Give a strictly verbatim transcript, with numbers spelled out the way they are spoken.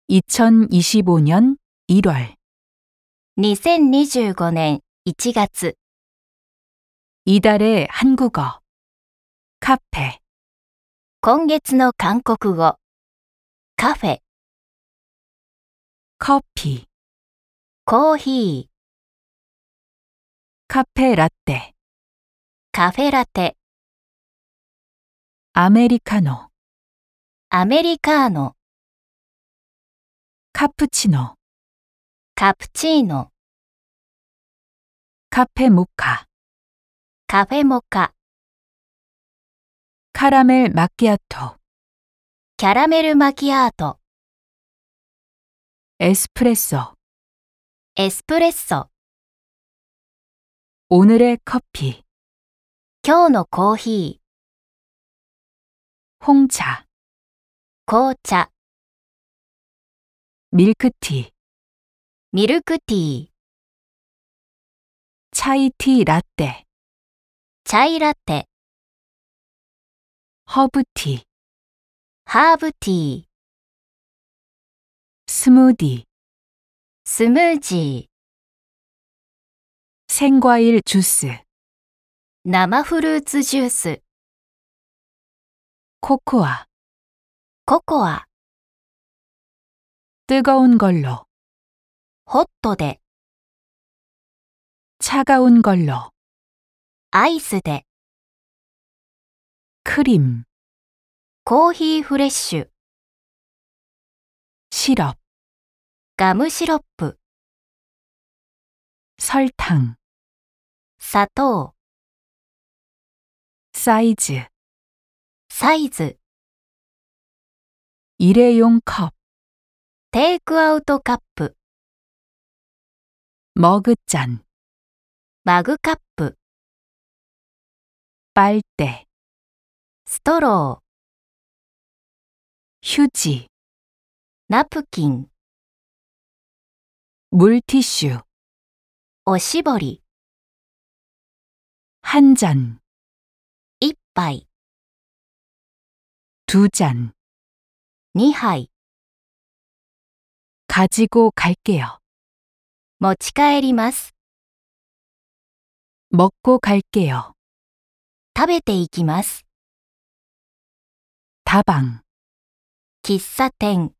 이천이십오 년 일월 にせんにじゅうごねんいちがつ 이달의 한국어 카페 今月の韓国語カフェ 커피 コーヒー 카페 라떼 カフェラテ 아메리카노 アメリカーノ 카푸치노 カプチーノ 카페 모카 カフェモカ 카라멜 마키아토 キャラメルマキアート 에스프레소 エスプレッソ 오늘의 커피 今日のコーヒ 홍차 ー紅茶 밀크티 ミルクティー 차이티 라떼 チャイラテ 허브티 ハーブティー 스무디 スムージ 생과일 주스 ー生フルーツジュース 코코아 ココア 뜨거운 걸로 ホットで 차가운 걸로 アイスで 크림 コーヒーフレッシュ 시럽 ガムシロップ 설탕 砂糖 사이즈 サイズ 일회용 컵 テイクアウトカップ 머그잔 マグカップ 빨대 ストロ 휴지 ーナプキン 물티슈 おしぼり 한 잔, いっぱい 두 잔, にはい 가지고 갈게요. 持ち帰ります 먹고 갈게요. 食べていきます 다방, 喫茶店